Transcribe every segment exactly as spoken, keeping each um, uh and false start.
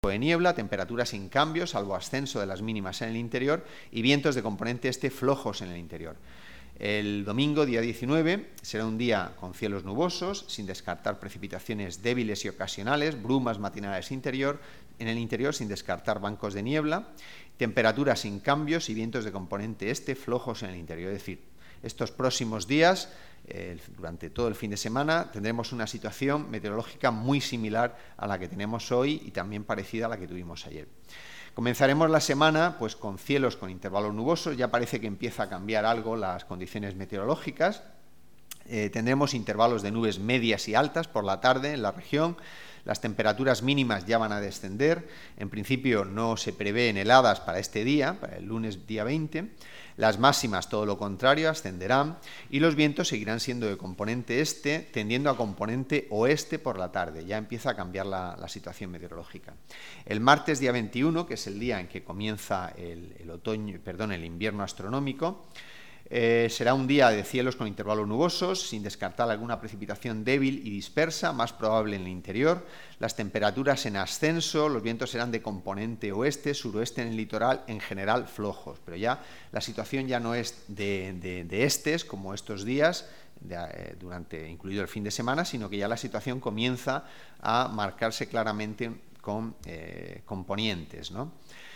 de niebla, temperaturas sin cambios, salvo ascenso de las mínimas en el interior, y vientos de componente este flojos en el interior. El domingo, día diecinueve, será un día con cielos nubosos, sin descartar precipitaciones débiles y ocasionales, brumas matinales interior, en el interior sin descartar bancos de niebla, temperaturas sin cambios y vientos de componente este flojos en el interior. Es decir, estos próximos días, eh, durante todo el fin de semana, tendremos una situación meteorológica muy similar a la que tenemos hoy y también parecida a la que tuvimos ayer. Comenzaremos la semana pues, con cielos con intervalos nubosos, ya parece que empieza a cambiar algo las condiciones meteorológicas. Eh, tendremos intervalos de nubes medias y altas por la tarde en la región. Las temperaturas mínimas ya van a descender. En principio no se prevén heladas para este día, para el lunes día veinte. Las máximas, todo lo contrario, ascenderán y los vientos seguirán siendo de componente este, tendiendo a componente oeste por la tarde. Ya empieza a cambiar la, la situación meteorológica. El martes día veintiuno, que es el día en que comienza el, el otoño, perdón, el invierno astronómico, Eh, será un día de cielos con intervalos nubosos, sin descartar alguna precipitación débil y dispersa, más probable en el interior. Las temperaturas en ascenso, los vientos serán de componente oeste, suroeste en el litoral, en general flojos. Pero ya la situación ya no es de, de, de estes, como estos días, de, eh, durante, incluido el fin de semana, sino que ya la situación comienza a marcarse claramente con eh, componentes, ¿no?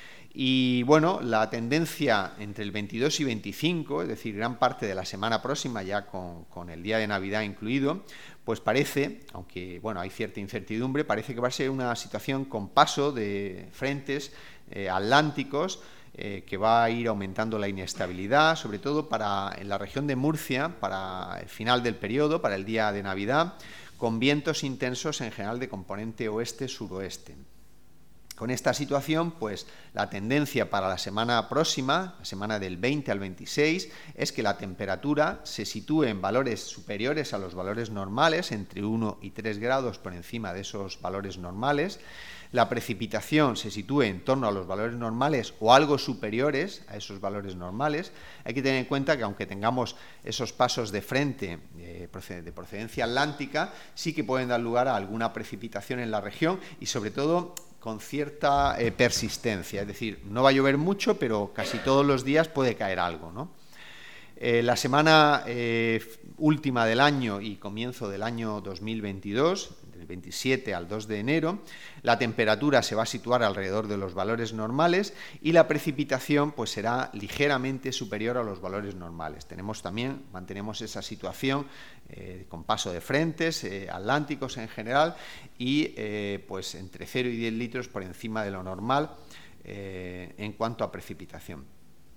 Y bueno, la tendencia entre el veintidós y veinticinco, es decir, gran parte de la semana próxima, ya con, con el día de Navidad incluido, pues parece, aunque bueno, hay cierta incertidumbre, parece que va a ser una situación con paso de frentes eh, atlánticos, eh, que va a ir aumentando la inestabilidad, sobre todo para, en la región de Murcia, para el final del periodo, para el día de Navidad, con vientos intensos en general de componente oeste-suroeste. Con esta situación, pues la tendencia para la semana próxima, la semana del veinte al veintiséis, es que la temperatura se sitúe en valores superiores a los valores normales, entre uno y tres grados por encima de esos valores normales. La precipitación se sitúe en torno a los valores normales o algo superiores a esos valores normales. Hay que tener en cuenta que aunque tengamos esos pasos de frente eh, de procedencia atlántica, sí que pueden dar lugar a alguna precipitación en la región y sobre todo con cierta eh, persistencia, es decir, no va a llover mucho, pero casi todos los días puede caer algo, ¿no? Eh, la semana eh, última del año y comienzo del año dos mil veintidós, del veintisiete al dos de enero, la temperatura se va a situar alrededor de los valores normales y la precipitación pues, será ligeramente superior a los valores normales. Tenemos también, mantenemos esa situación eh, con paso de frentes eh, atlánticos en general y eh, pues entre cero y diez litros por encima de lo normal eh, en cuanto a precipitación.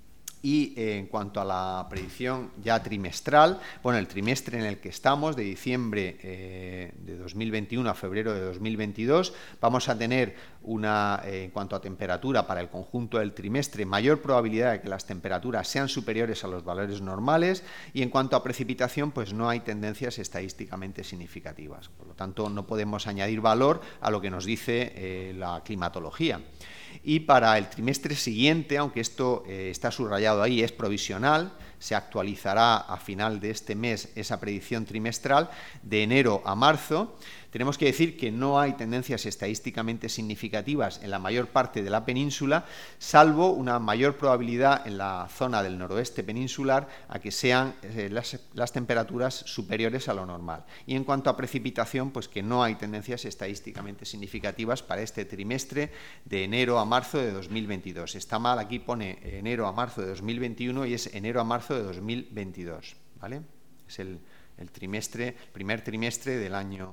Y eh, en cuanto a la predicción ya trimestral, bueno, el trimestre en el que estamos, de diciembre eh, de dos mil veintiuno a febrero de dos mil veintidós, vamos a tener una, eh, en cuanto a temperatura para el conjunto del trimestre, mayor probabilidad de que las temperaturas sean superiores a los valores normales y en cuanto a precipitación, pues no hay tendencias estadísticamente significativas. Por lo tanto, no podemos añadir valor a lo que nos dice eh, la climatología. Y para el trimestre siguiente, aunque esto eh, está subrayado ahí, es provisional, se actualizará a final de este mes esa predicción trimestral, de enero a marzo. Tenemos que decir que no hay tendencias estadísticamente significativas en la mayor parte de la península, salvo una mayor probabilidad en la zona del noroeste peninsular a que sean eh, las, las temperaturas superiores a lo normal. Y en cuanto a precipitación, pues que no hay tendencias estadísticamente significativas para este trimestre de enero a marzo de dos mil veintidós. Está mal, aquí pone enero a marzo de dos mil veintiuno y es enero a marzo de dos mil veintidós, ¿vale? Es el, el trimestre, primer trimestre del año